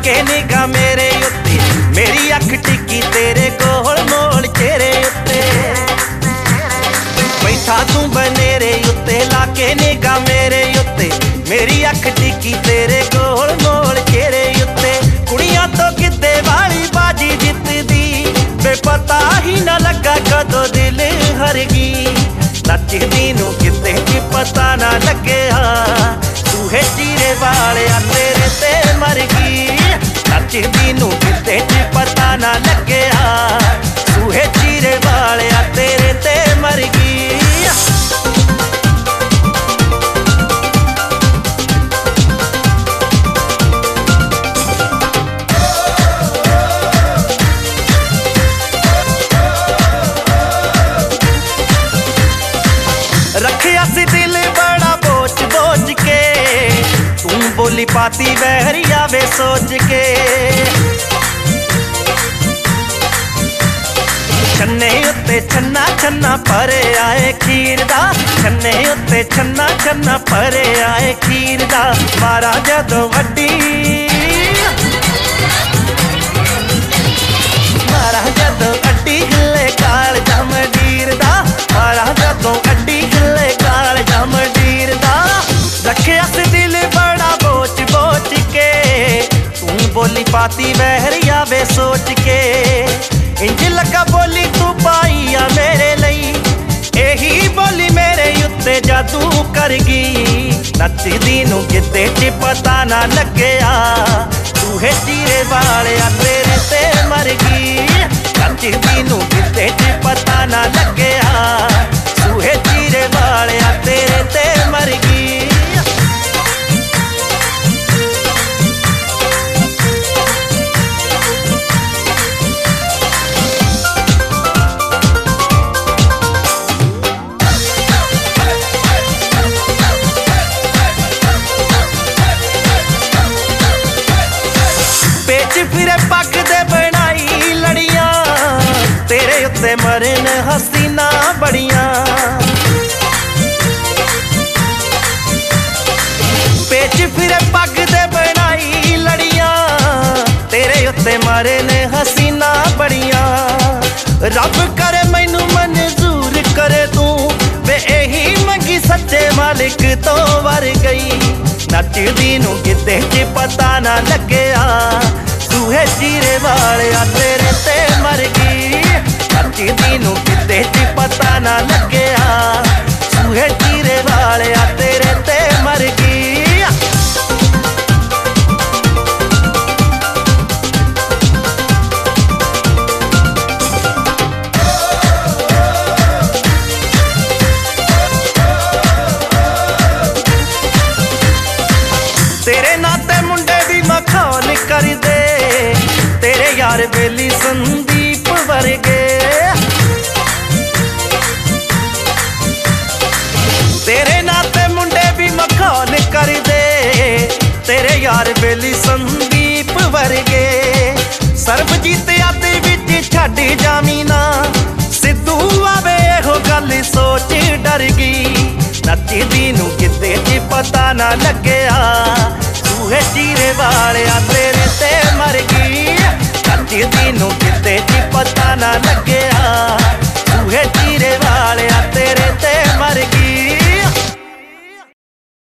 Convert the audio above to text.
के निगाह मेरे उत्ते, मेरी अख टिकी तेरे गोल मोल चेहरे उत्ते। बैठा तू बनेरे उत्ते लाके निगाह मेरे उत्ते, मेरी अख टिकी तेरे गोल मोल चेहरे उत्ते। कुड़ियां तो गिद्दे वाली बाजी जितदी, बेपता ही ना लगा कदों दिल हर गई। नचदी नूं गिद्दे च पता ना लगे तू है चीरे वालिया तेरे ते मर गई। नचदी नूं गिद्दे च पता ना लगे तू है चीरे वालिया तेरे ते मर गई। रखिया सी दिल बड़ा बोझ बोझ के, तू बोली पाती बहरिया वे सोच के। छन्ने उत्ते छन्ना छन्ना परे आए खीर दा, छन्ने उत्ते छन्ना छन्ना परे आए खीर दा। मारा जदों वड्डी, मारा जदों अड्डी हिले काल जमडीर दा, मारा जदों अड्डी हिले काल जमडीर दा। रखिया सी दिल बड़ा बोझ बोझ के, तू बोली पाती बहरिया वे सोच के। इंज लगा बोली तू पाई आ मेरे लई, यही बोली मेरे उत्ते जादू कर गई। नचदी नूं गिद्दे च पता ना लगे तू है चीरे वालिया तेरे ते मर गई। नचदी नूं गिद्दे च पता ना लगे तू है चीरे वालिया तेरे ते मर गई। फिरे पग दे बनाई लड़ियां, तेरे उत्ते मरन हसीना बड़ियां। पेच फिरे पग दे बनाई लड़ियां, तेरे उत्ते मरन हसीना बड़ियां। रब करे मैनू मंजूर करे तू, वे यही मंगी सच्चे मालिक तो वर गई। नचदी नूं गिद्दे च पता ना लगे तू है चीरे वालिया तेरे ते मर गई। नचदी नूं गिद्दे च पता ना लगे तू है चीरे वालिया तेरे ते मर गई। तेरे नाते मुंडे भी मखान कर दे, तेरे यार बेली संदीप वर्गे। तेरे नाते मुंडे भी मखान कर दे, तेरे यार बेली संदीप वर्गे। सरबजीत आदि विच छड्ड जामीना, सिद्धू आवे हो गल सोच डर गई। नचदी नूं गिद्दे च पता ना लगे तू है चीरे वालिया तेरे ते मर गई। नचदी नूं गिद्दे च पता ना लगे तू है